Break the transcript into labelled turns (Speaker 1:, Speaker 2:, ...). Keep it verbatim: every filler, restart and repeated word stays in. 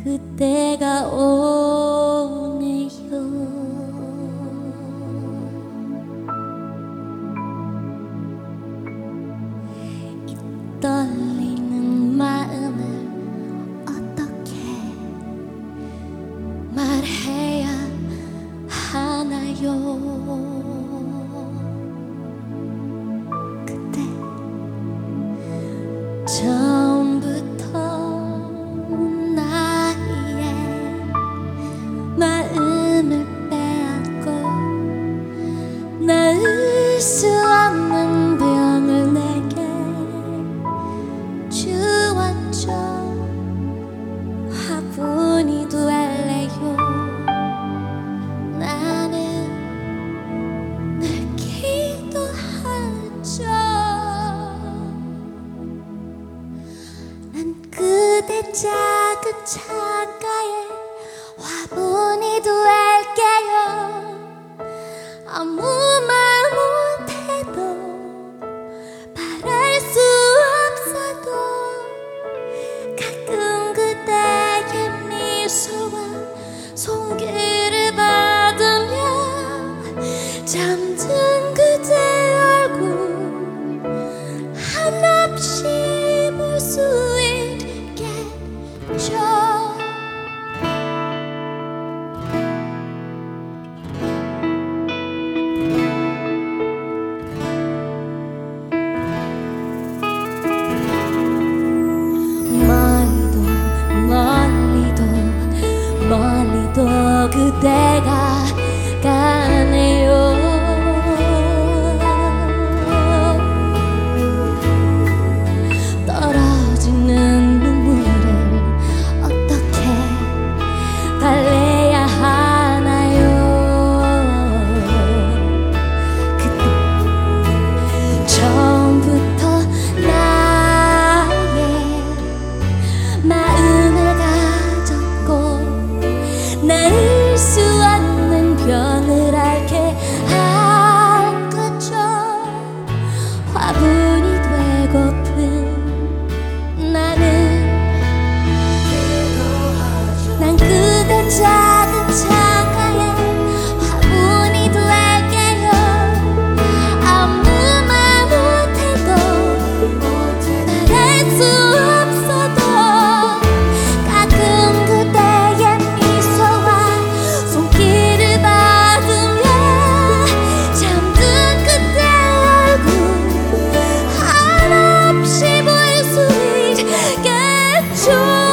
Speaker 1: 그때가 오네요. 이 떨리는 마음을 어떻게 말해야 하나요? 그때 처음부터 나의 마음을 빼앗고 나을 수 없는 병을 내게 주었죠. 화분이 될래요. 나는 늘 기도하죠. 난 그대 작은 창가에 화분이 될게요. 아무 말 못해도 바랄 수 없어도 가끔 그대의 미소와 손길을 받으며 잠든 그대 얼굴 한없이 볼 수 있겠죠. 멀리도 그대가 가네요. 떨어지는 눈물을 어떻게 달래야 하나요? 그때 처음부터 나의 마음을 가졌고 나을 수 없는 병을 앓게 한 거죠. 화분이 되고픈 나는 난 그대 작은 창가에 화분이 될게요. 아무 말 못해도 말할 수 없어도 가끔 그대의 미소와 손길을 받으며 잠든 그대 얼굴 한없이 볼 수 있겠죠.